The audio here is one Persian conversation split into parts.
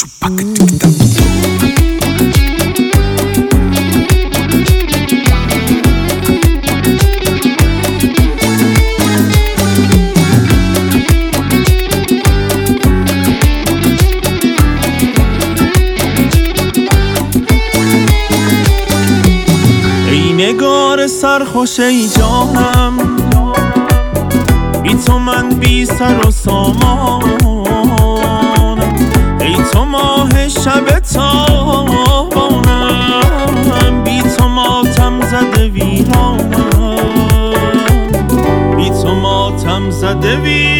ای نگار سرخوش ای جانم، بی تو من بی سر و سامانم. ای تو ماه شب تابانم، بی تو ماتم زده ویرانم، بی تو ماتم زده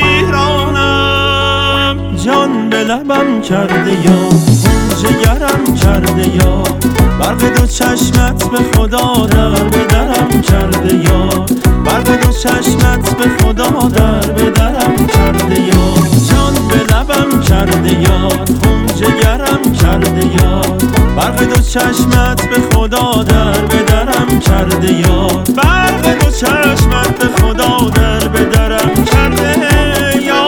ویرانم. جان به لبم کرده یا جگرم کرده یا، برق دو چشمت به خدا در به درم کرده یا، برق دو چشمت به خدا در به درم کرده یا. جان به لبم کرده یا، خون جگرم کرده یا، برق دو چشمت به خدا در به درم کرده یا، برق دو چشمت به خدا در به درم کرده یا.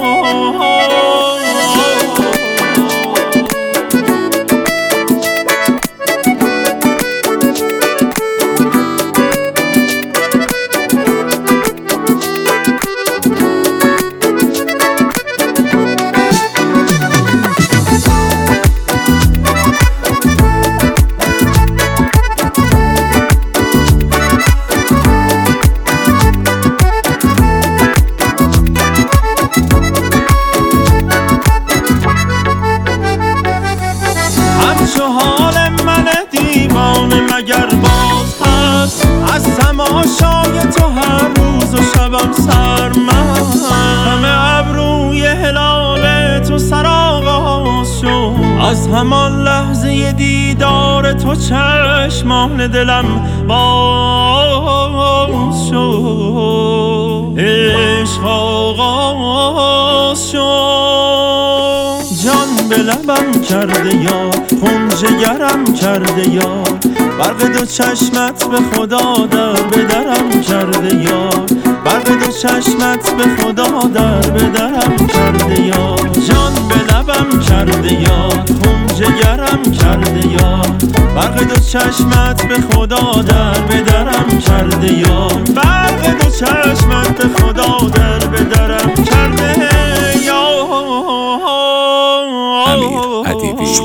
همچو حال من دیوانه مگر باز هست، از تماشای تو هر روز و شبم سرمست. همه ابروی هلال تو سرآغاز شد، از همان لحظه دیدار تو چشمان دلم باز شد، عشق آغاز شد. جان به لبم کرده یا، خون جگرم کرده یا، برق دو چشمت به خدا در به درم کرده یا، برق دو چشمت به خدا در به درم کرده یا. جان به لبم کرده یا، خون جگرم کرده یا، برق دو چشمت به خدا در به درم کرده یا، برق دو چشمت به خدا در به درم کرده یا. امیر ادیبی.